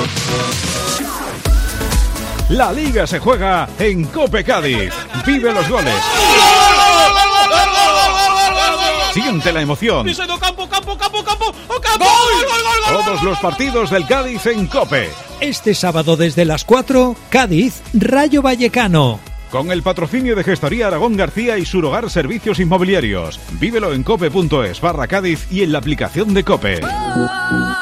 La Liga se juega en COPE Cádiz. Vive los goles. Siente la emoción. Todos los partidos del Cádiz en COPE. Este sábado desde las 4, Cádiz, Rayo Vallecano. Con el patrocinio de Gestoría Aragón García y Surhogar Servicios Inmobiliarios. Vívelo en cope.es/Cádiz y en la aplicación de COPE.